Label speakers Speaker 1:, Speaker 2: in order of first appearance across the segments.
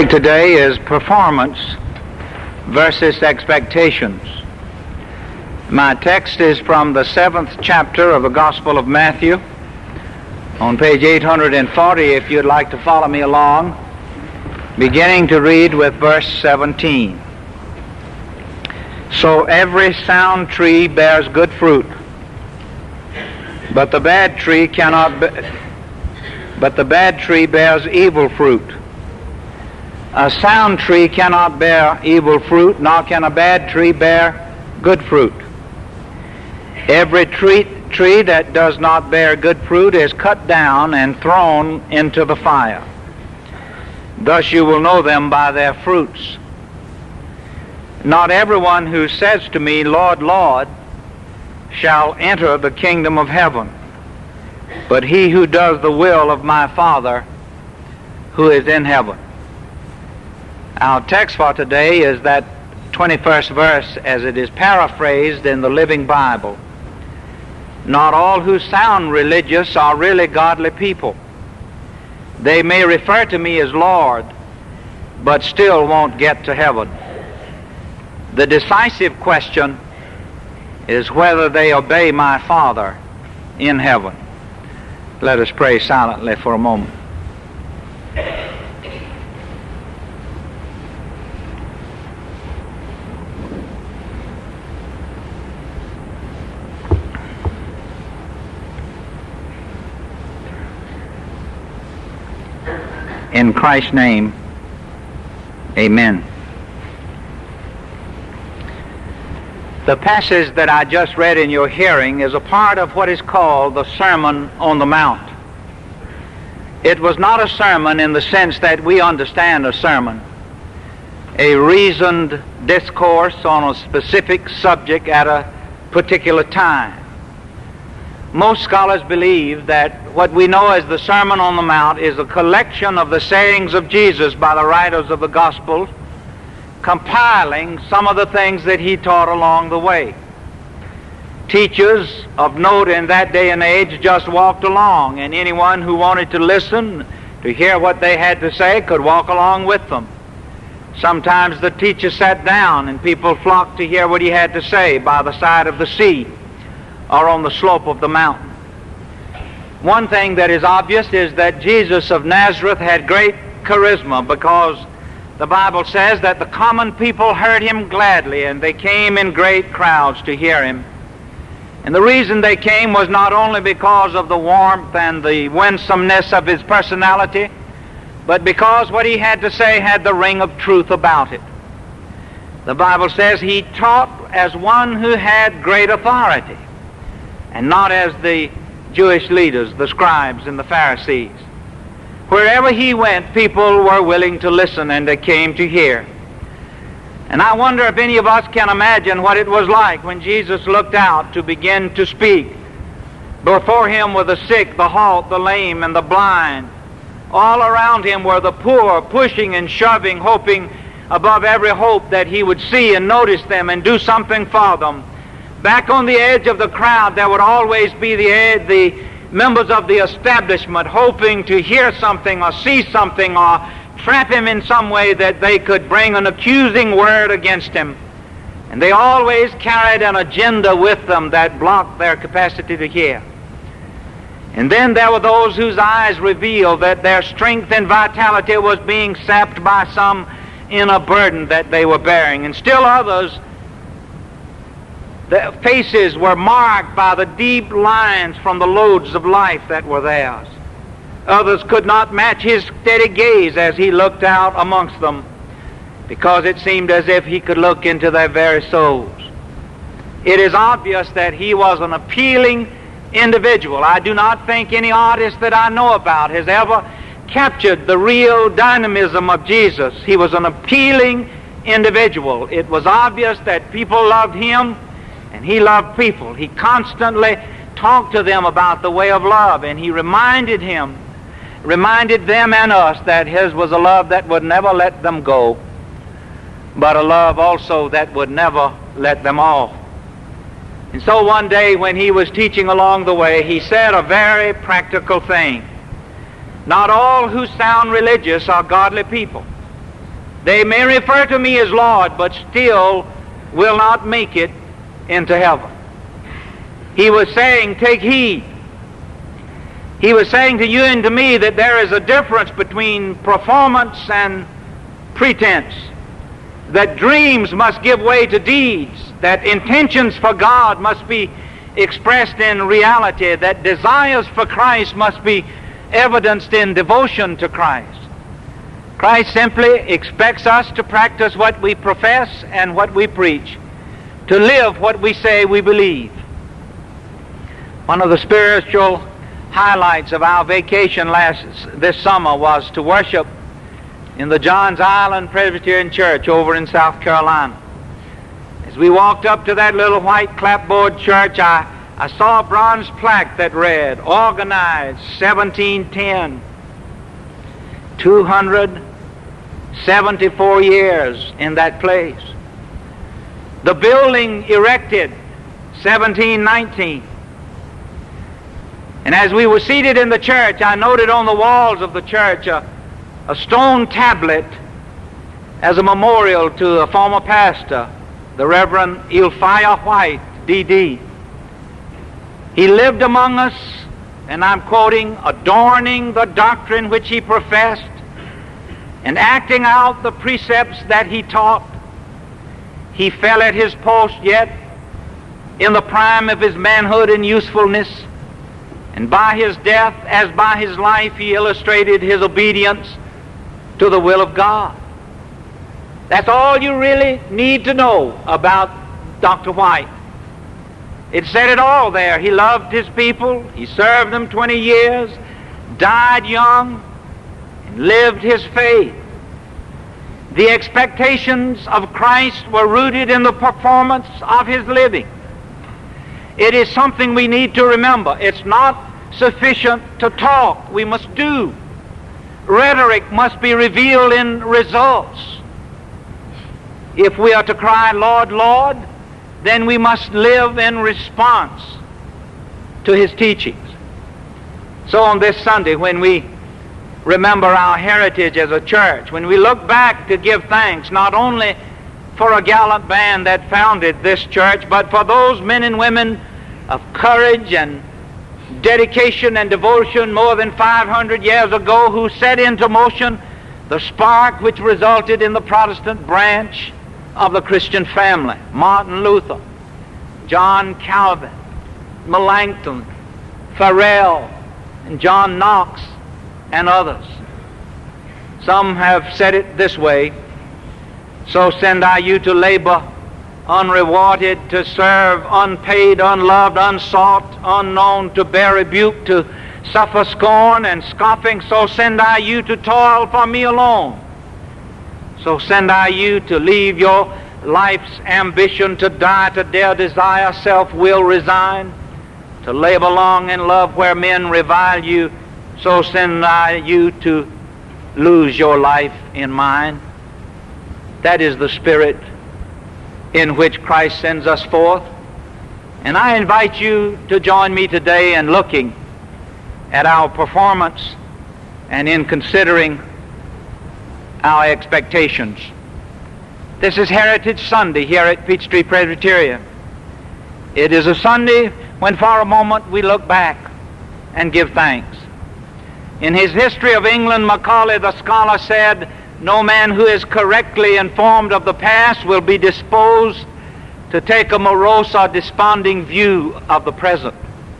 Speaker 1: today is performance versus expectations. My text is from the 7th chapter of the Gospel of Matthew, on page 840, if you'd like to follow me along, beginning to read with verse 17. So every sound tree bears good fruit, but the bad tree bears evil fruit. A sound tree cannot bear evil fruit, nor can a bad tree bear good fruit. Every tree that does not bear good fruit is cut down and thrown into the fire. Thus you will know them by their fruits. Not everyone who says to me, Lord, Lord, shall enter the kingdom of heaven, but he who does the will of my Father who is in heaven. Our text for today is that 21st verse as it is paraphrased in the Living Bible. Not all who sound religious are really godly people. They may refer to me as Lord, but still won't get to heaven. The decisive question is whether they obey my Father in heaven. Let us pray silently for a moment. In Christ's name, amen. The passage that I just read in your hearing is a part of what is called the Sermon on the Mount. It was not a sermon in the sense that we understand a sermon, a reasoned discourse on a specific subject at a particular time. Most scholars believe that what we know as the Sermon on the Mount is a collection of the sayings of Jesus by the writers of the Gospels, compiling some of the things that he taught along the way. Teachers of note in that day and age just walked along, and anyone who wanted to listen to hear what they had to say could walk along with them. Sometimes the teacher sat down and people flocked to hear what he had to say by the side of the sea or on the slope of the mountain. One thing that is obvious is that Jesus of Nazareth had great charisma, because the Bible says that the common people heard him gladly, and they came in great crowds to hear him. And the reason they came was not only because of the warmth and the winsomeness of his personality, but because what he had to say had the ring of truth about it. The Bible says he taught as one who had great authority, and not as the Jewish leaders, the scribes and the Pharisees. Wherever he went, people were willing to listen, and they came to hear. And I wonder if any of us can imagine what it was like when Jesus looked out to begin to speak. Before him were the sick, the halt, the lame, and the blind. All around him were the poor, pushing and shoving, hoping above every hope that he would see and notice them and do something for them. Back on the edge of the crowd, there would always be the members of the establishment hoping to hear something or see something or trap him in some way that they could bring an accusing word against him. And they always carried an agenda with them that blocked their capacity to hear. And then there were those whose eyes revealed that their strength and vitality was being sapped by some inner burden that they were bearing. And still others, their faces were marked by the deep lines from the loads of life that were theirs. Others could not match his steady gaze as he looked out amongst them, because it seemed as if he could look into their very souls. It is obvious that he was an appealing individual. I do not think any artist that I know about has ever captured the real dynamism of Jesus. He was an appealing individual. It was obvious that people loved him, and he loved people. He constantly talked to them about the way of love, and he reminded them and us that his was a love that would never let them go, but a love also that would never let them off. And so one day when he was teaching along the way, he said a very practical thing. Not all who sound religious are godly people. They may refer to me as Lord, but still will not make it into heaven. He was saying, take heed. He was saying to you and to me that there is a difference between performance and pretense, that dreams must give way to deeds, that intentions for God must be expressed in reality, that desires for Christ must be evidenced in devotion to Christ. Christ simply expects us to practice what we profess and what we preach, to live what we say we believe. One of the spiritual highlights of our vacation this summer was to worship in the Johns Island Presbyterian Church over in South Carolina. As we walked up to that little white clapboard church, I saw a bronze plaque that read, organized 1710, 274 years in that place. The building erected 1719. And as we were seated in the church, I noted on the walls of the church a stone tablet as a memorial to a former pastor, the Reverend Elphiah White, D.D. He lived among us, and I'm quoting, adorning the doctrine which he professed and acting out the precepts that he taught. He fell at his post yet in the prime of his manhood and usefulness, and by his death, as by his life, he illustrated his obedience to the will of God. That's all you really need to know about Dr. White. It said it all there. He loved his people. He served them 20 years, died young, and lived his faith. The expectations of Christ were rooted in the performance of his living. It is something we need to remember. It's not sufficient to talk. We must do. Rhetoric must be revealed in results. If we are to cry, Lord, Lord, then we must live in response to his teachings. So on this Sunday, when we remember our heritage as a church, when we look back to give thanks not only for a gallant band that founded this church, but for those men and women of courage and dedication and devotion more than 500 years ago who set into motion the spark which resulted in the Protestant branch of the Christian family. Martin Luther, John Calvin, Melanchthon, Farel, and John Knox, and others. Some have said it this way: so send I you to labor unrewarded, to serve unpaid, unloved, unsought, unknown, to bear rebuke, to suffer scorn and scoffing. So send I you to toil for me alone. So send I you to leave your life's ambition, to die, to dare desire, self-will resign, to labor long in love where men revile you. So send I you to lose your life in mine. That is the spirit in which Christ sends us forth. And I invite you to join me today in looking at our performance and in considering our expectations. This is Heritage Sunday here at Peachtree Presbyterian. It is a Sunday when for a moment we look back and give thanks. In his History of England, Macaulay the scholar said, no man who is correctly informed of the past will be disposed to take a morose or desponding view of the present.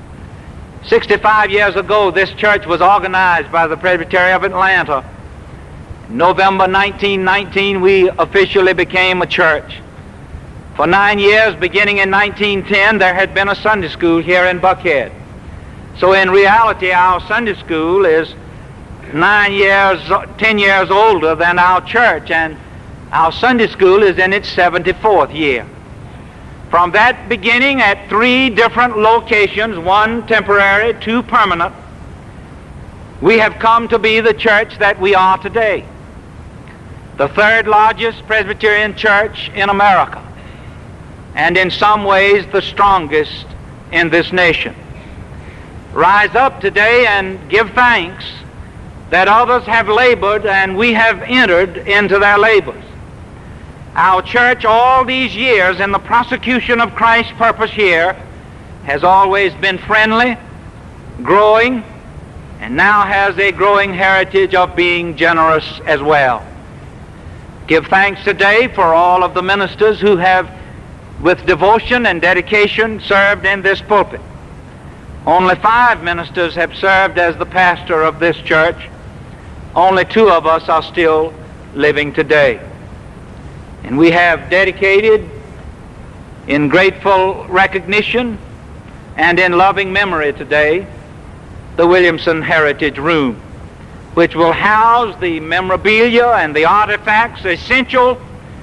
Speaker 1: 65 years ago, this church was organized by the Presbytery of Atlanta. In November 1919, we officially became a church. For 9 years, beginning in 1910, there had been a Sunday school here in Buckhead. So in reality, our Sunday school is 10 years older than our church, and our Sunday school is in its 74th year. From that beginning at 3 different locations, 1 temporary, 2 permanent, we have come to be the church that we are today. The 3rd largest Presbyterian church in America, and in some ways the strongest in this nation. Rise up today and give thanks that others have labored and we have entered into their labors. Our church all these years in the prosecution of Christ's purpose here has always been friendly, growing, and now has a growing heritage of being generous as well. Give thanks today for all of the ministers who have, with devotion and dedication, served in this pulpit. Only 5 ministers have served as the pastor of this church. Only 2 of us are still living today. And we have dedicated in grateful recognition and in loving memory today the Williamson Heritage Room, which will house the memorabilia and the artifacts essential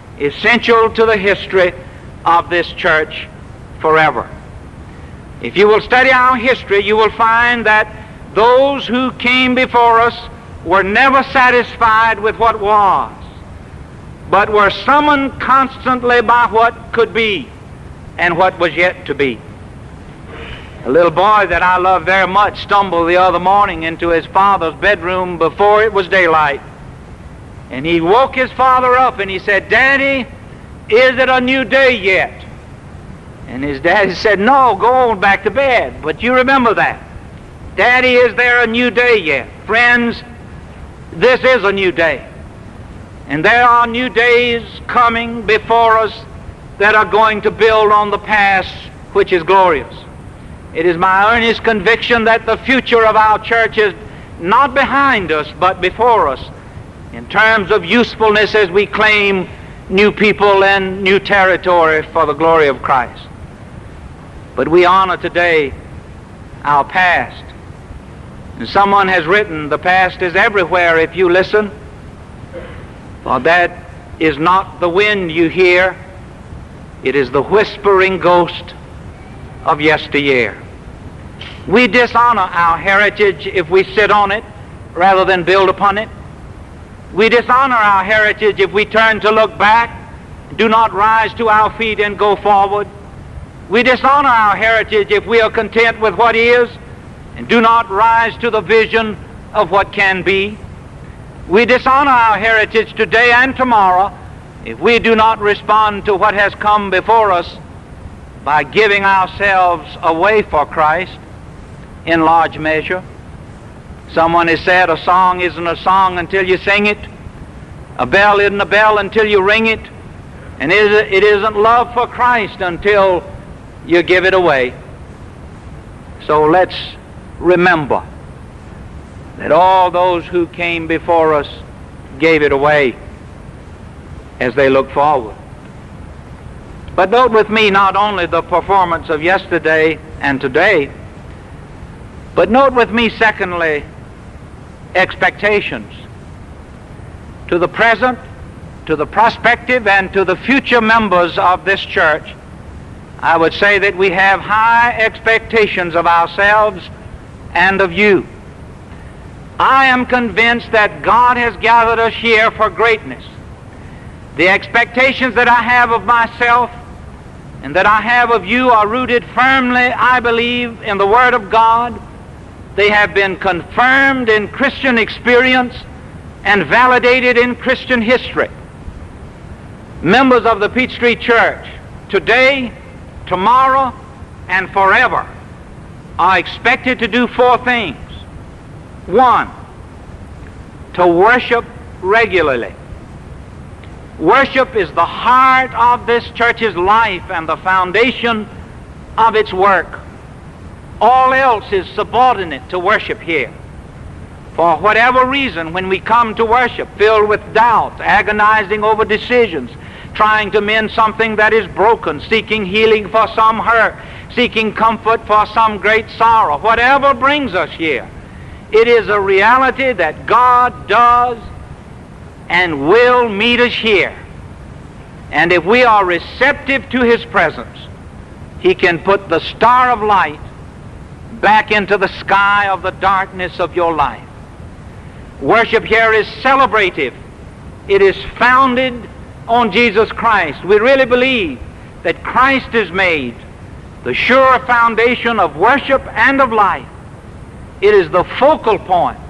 Speaker 1: to the history of this church forever. If you will study our history, you will find that those who came before us were never satisfied with what was, but were summoned constantly by what could be and what was yet to be. A little boy that I love very much stumbled the other morning into his father's bedroom before it was daylight. And he woke his father up and he said, "Daddy, is it a new day yet?" And his daddy said, "No, go on back to bed." But you remember that. "Daddy, is there a new day yet?" Friends, this is a new day. And there are new days coming before us that are going to build on the past, which is glorious. It is my earnest conviction that the future of our church is not behind us, but before us, in terms of usefulness as we claim new people and new territory for the glory of Christ. But we honor today our past. And someone has written, the past is everywhere if you listen, for that is not the wind you hear, it is the whispering ghost of yesteryear. We dishonor our heritage if we sit on it rather than build upon it. We dishonor our heritage if we turn to look back, do not rise to our feet and go forward. We dishonor our heritage if we are content with what is and do not rise to the vision of what can be. We dishonor our heritage today and tomorrow if we do not respond to what has come before us by giving ourselves away for Christ in large measure. Someone has said a song isn't a song until you sing it. A bell isn't a bell until you ring it. And it isn't love for Christ until you give it away. So let's remember that all those who came before us gave it away as they look forward. But note with me not only the performance of yesterday and today, but note with me, secondly, expectations. To the present, to the prospective, and to the future members of this church, I would say that we have high expectations of ourselves and of you. I am convinced that God has gathered us here for greatness. The expectations that I have of myself and that I have of you are rooted firmly, I believe, in the Word of God. They have been confirmed in Christian experience and validated in Christian history. Members of the Peachtree Church, today, tomorrow, and forever, are expected to do 4 things. 1, to worship regularly. Worship is the heart of this church's life and the foundation of its work. All else is subordinate to worship here. For whatever reason, when we come to worship, filled with doubt, agonizing over decisions, trying to mend something that is broken, seeking healing for some hurt, seeking comfort for some great sorrow, whatever brings us here, it is a reality that God does and will meet us here. And if we are receptive to His presence, He can put the star of light back into the sky of the darkness of your life. Worship here is celebrative. It is founded on Jesus Christ. We really believe that Christ is made the sure foundation of worship and of life. It is the focal point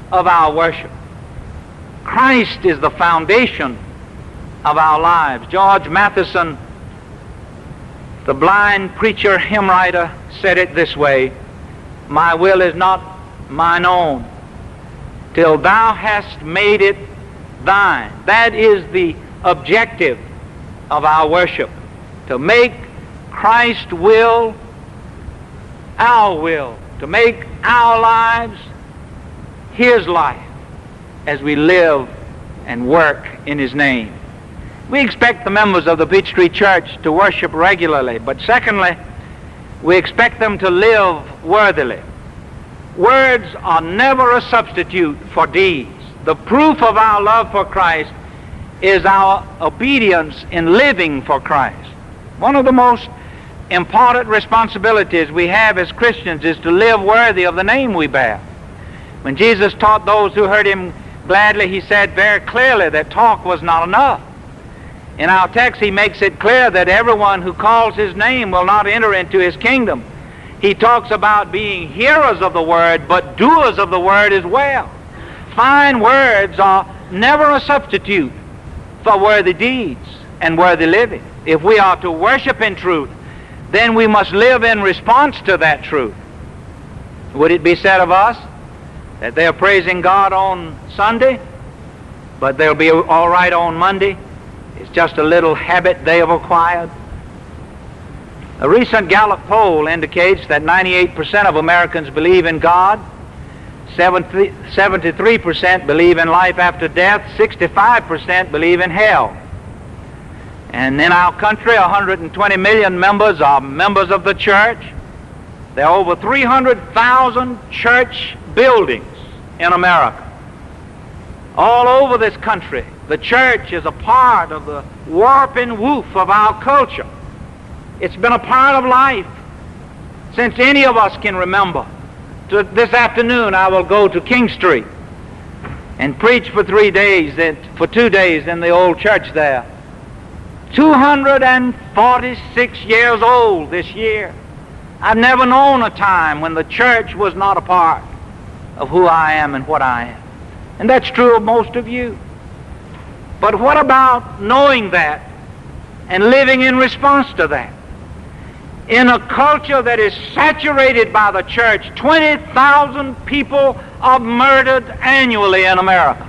Speaker 1: of our worship. Christ is the foundation of our lives. George Matheson, the blind preacher, hymn writer, said it this way: "My will is not mine own, till thou hast made it thine." That is the objective of our worship, to make Christ's will our will, to make our lives His life as we live and work in His name. We expect the members of the Peachtree Church to worship regularly, but secondly, we expect them to live worthily. Words are never a substitute for deeds. The proof of our love for Christ is our obedience in living for Christ. One of the most important responsibilities we have as Christians is to live worthy of the name we bear. When Jesus taught those who heard Him gladly, He said very clearly that talk was not enough. In our text, He makes it clear that everyone who calls His name will not enter into His kingdom. He talks about being hearers of the word, but doers of the word as well. Fine words are never a substitute for worthy deeds and worthy living. If we are to worship in truth, then we must live in response to that truth. Would it be said of us that they are praising God on Sunday, but they'll be all right on Monday? It's just a little habit they have acquired. A recent Gallup poll indicates that 98% of Americans believe in God, 73% believe in life after death, 65% believe in hell. And in our country, 120 million members are members of the church. There are over 300,000 church buildings in America. All over this country, the church is a part of the warp and woof of our culture. It's been a part of life since any of us can remember. This afternoon I will go to King Street and preach for 2 days in the old church there. 246 years old this year. I've never known a time when the church was not a part of who I am and what I am. And that's true of most of you. But what about knowing that and living in response to that? In a culture that is saturated by the church, 20,000 people are murdered annually in America.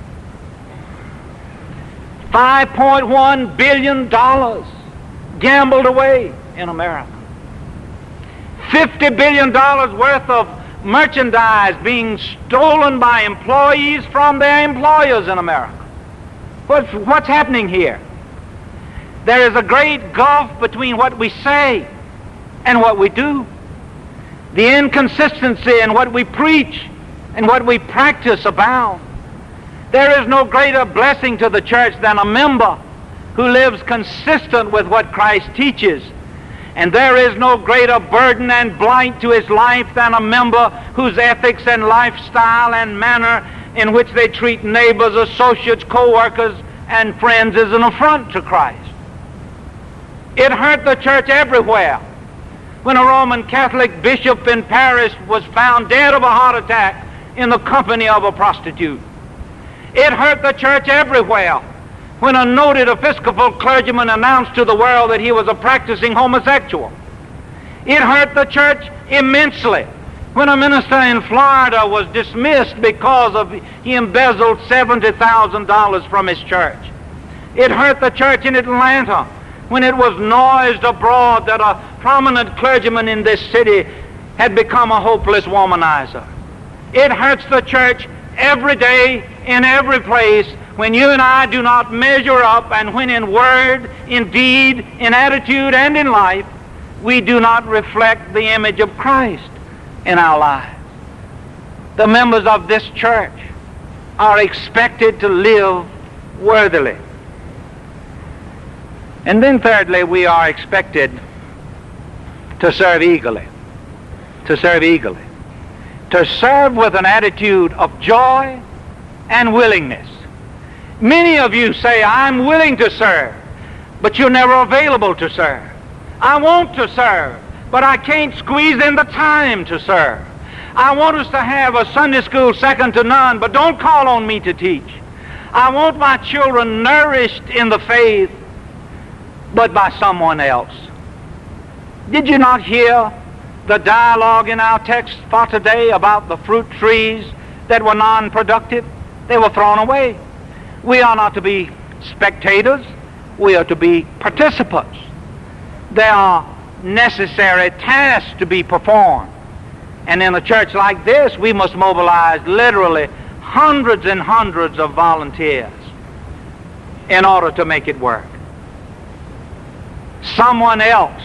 Speaker 1: $5.1 billion gambled away in America. $50 billion worth of merchandise being stolen by employees from their employers in America. What's happening here? There is a great gulf between what we say and what we do. The inconsistency in what we preach and what we practice abound. There is no greater blessing to the church than a member who lives consistent with what Christ teaches. And there is no greater burden and blight to his life than a member whose ethics and lifestyle and manner in which they treat neighbors, associates, co-workers, and friends is an affront to Christ. It hurt the church everywhere when a Roman Catholic bishop in Paris was found dead of a heart attack in the company of a prostitute. It hurt the church everywhere when a noted Episcopal clergyman announced to the world that he was a practicing homosexual. It hurt the church immensely when a minister in Florida was dismissed because he embezzled $70,000 from his church. It hurt the church in Atlanta when it was noised abroad that a prominent clergyman in this city had become a hopeless womanizer. It hurts the church every day, in every place, when you and I do not measure up, and when in word, in deed, in attitude, and in life, we do not reflect the image of Christ in our lives. The members of this church are expected to live worthily. And then thirdly, we are expected to serve eagerly. To serve eagerly. To serve with an attitude of joy and willingness. Many of you say, I'm willing to serve, but you're never available to serve. I want to serve, but I can't squeeze in the time to serve. I want us to have a Sunday school second to none, but don't call on me to teach. I want my children nourished in the faith, but by someone else. Did you not hear the dialogue in our text for today about the fruit trees that were non-productive? They were thrown away. We are not to be spectators. We are to be participants. There are necessary tasks to be performed. And in a church like this, we must mobilize literally hundreds and hundreds of volunteers in order to make it work. Someone else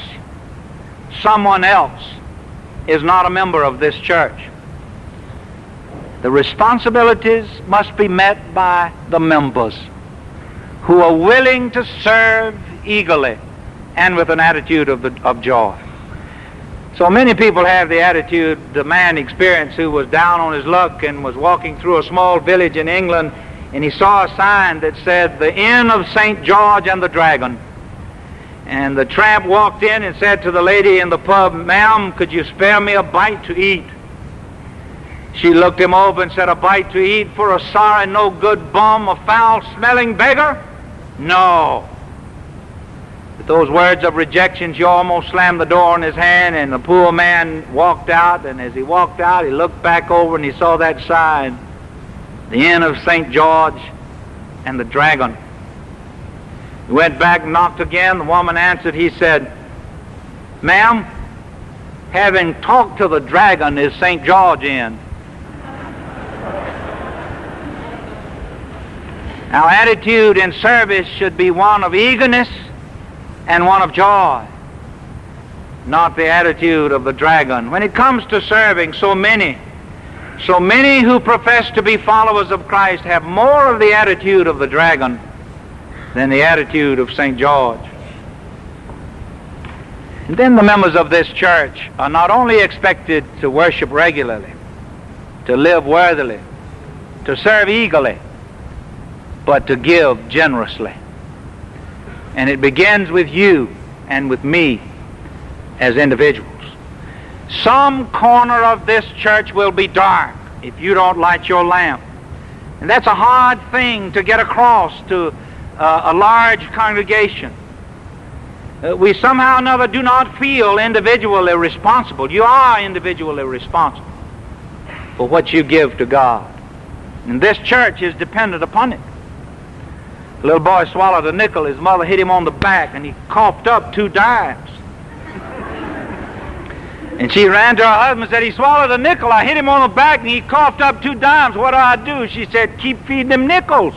Speaker 1: is not a member of this church. The responsibilities must be met by the members who are willing to serve eagerly and with an attitude of joy. So many people have the attitude the man experienced who was down on his luck and was walking through a small village in England, and he saw a sign that said, "The Inn of St. George and the Dragon." And the tramp walked in and said to the lady in the pub, "Ma'am, could you spare me a bite to eat?" She looked him over and said, "A bite to eat for a sorry, no-good bum, a foul-smelling beggar? No." With those words of rejection, she almost slammed the door in his hand, and the poor man walked out, and as he walked out, he looked back over and he saw that sign, "The Inn of St. George and the Dragon." He went back and knocked again. The woman answered. He said, "Ma'am, having talked to the dragon, is St. George in?" Our attitude in service should be one of eagerness and one of joy, not the attitude of the dragon. When it comes to serving, so many who profess to be followers of Christ have more of the attitude of the dragon than the attitude of St. George. And then the members of this church are not only expected to worship regularly, to live worthily, to serve eagerly, but to give generously. And it begins with you and with me as individuals. Some corner of this church will be dark if you don't light your lamp. And that's a hard thing to get across to a large congregation. We somehow or another do not feel individually responsible. You are individually responsible for what you give to God. And this church is dependent upon it. A little boy swallowed a nickel. His mother hit him on the back, and he coughed up 2 dimes. And she ran to her husband and said, "He swallowed a nickel. I hit him on the back, and he coughed up 2 dimes. What do I do?" She said, "Keep feeding him nickels."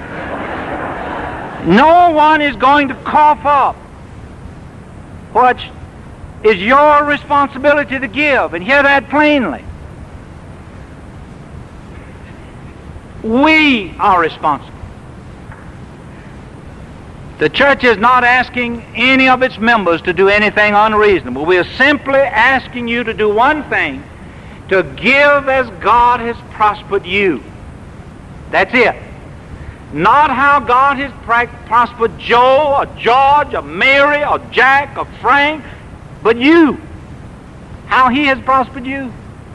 Speaker 1: No one is going to cough up what is your responsibility to give, and hear that plainly. We are responsible. The church is not asking any of its members to do anything unreasonable. We are simply asking you to do one thing, to give as God has prospered you. That's it. Not how God has prospered Joe or George or Mary or Jack or Frank, but you. How he has prospered you.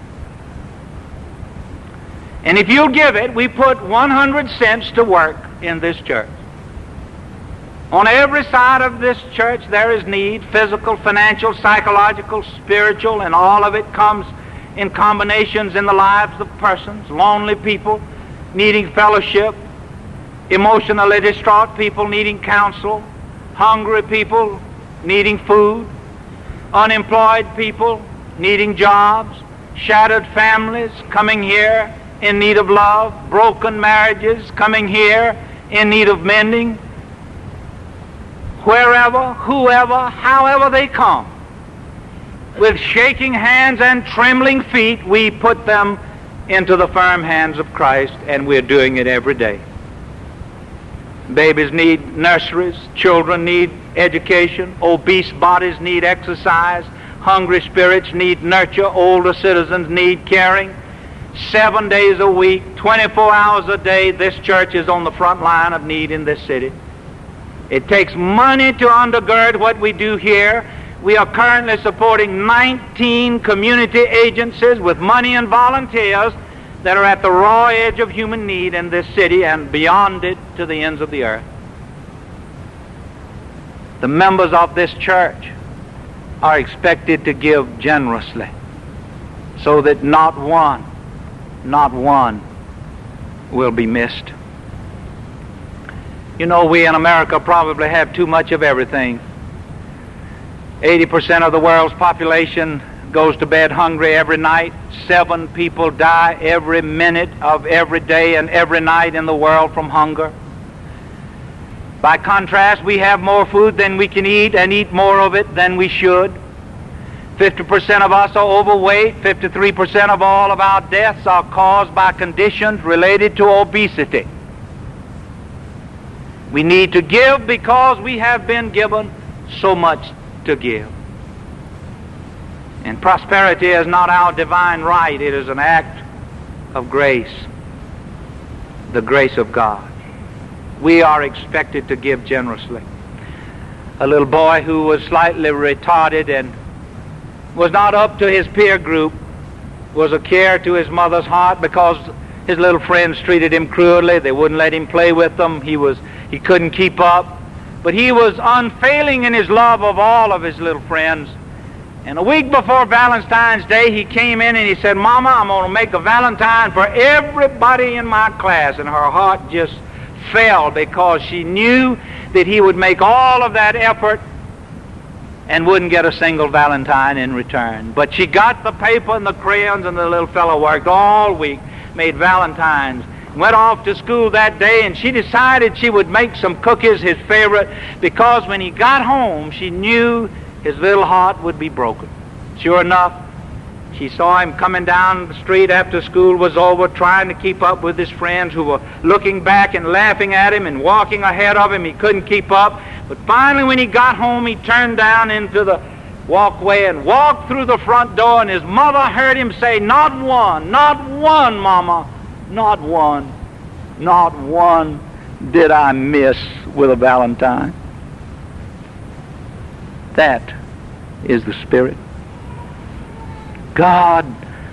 Speaker 1: And if you'll give it, we put 100 cents to work in this church. On every side of this church there is need, physical, financial, psychological, spiritual, and all of it comes in combinations in the lives of persons, lonely people needing fellowship, emotionally distraught people needing counsel, hungry people needing food, unemployed people needing jobs, shattered families coming here in need of love, broken marriages coming here in need of mending. Wherever, whoever, however they come, with shaking hands and trembling feet, we put them into the firm hands of Christ, and we're doing it every day. Babies need nurseries, children need education, obese bodies need exercise, hungry spirits need nurture, older citizens need caring. 7 days a week, 24 hours a day, this church is on the front line of need in this city. It takes money to undergird what we do here. We are currently supporting 19 community agencies with money and volunteers that are at the raw edge of human need in this city and beyond it to the ends of the earth. The members of this church are expected to give generously so that not one will be missed. You know, we in America probably have too much of everything. 80% of the world's population goes to bed hungry every night. 7 people die every minute of every day and every night in the world from hunger. By contrast, we have more food than we can eat and eat more of it than we should. 50% of us are overweight. 53% of all of our deaths are caused by conditions related to obesity. We need to give because we have been given so much to give. And prosperity is not our divine right. It is an act of grace, the grace of God. We are expected to give generously. A little boy who was slightly retarded and was not up to his peer group was a care to his mother's heart because his little friends treated him cruelly. They wouldn't let him play with them. He couldn't keep up. But he was unfailing in his love of all of his little friends. And a week before Valentine's Day, he came in and he said, "Mama, I'm going to make a Valentine for everybody in my class." And her heart just fell because she knew that he would make all of that effort and wouldn't get a single Valentine in return. But she got the paper and the crayons, and the little fellow worked all week, made Valentines, went off to school that day, and she decided she would make some cookies, his favorite, because when he got home, she knew his little heart would be broken. Sure enough, she saw him coming down the street after school was over, trying to keep up with his friends who were looking back and laughing at him and walking ahead of him. He couldn't keep up. But finally, when he got home, he turned down into the walkway and walked through the front door, and his mother heard him say, not one, Mama, not one did I miss with a Valentine." That is the Spirit. God,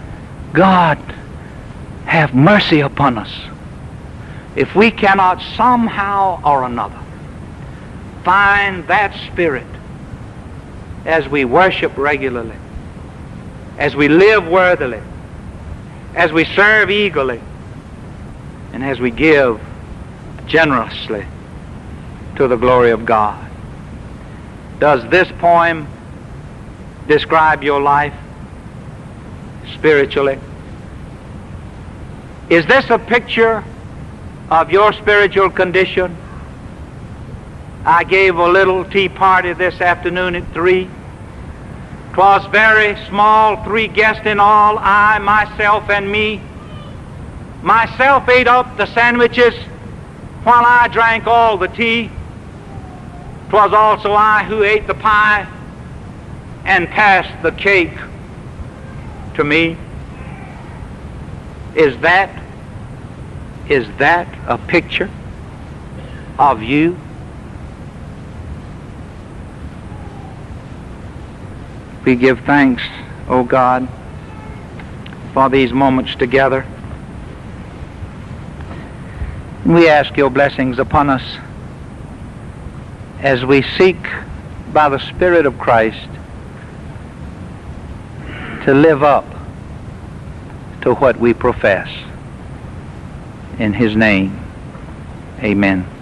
Speaker 1: have mercy upon us if we cannot somehow or another find that Spirit as we worship regularly, as we live worthily, as we serve eagerly, and as we give generously to the glory of God. Does this poem describe your life spiritually? Is this a picture of your spiritual condition? I gave a little tea party this afternoon at 3. 'Twas very small, 3 guests in all, I, myself, and me. Myself ate up the sandwiches while I drank all the tea. 'Twas also I who ate the pie and passed the cake to me. Is that a picture of you? We give thanks, O God, for these moments together. We ask your blessings upon us as we seek by the Spirit of Christ to live up to what we profess. In His name, amen.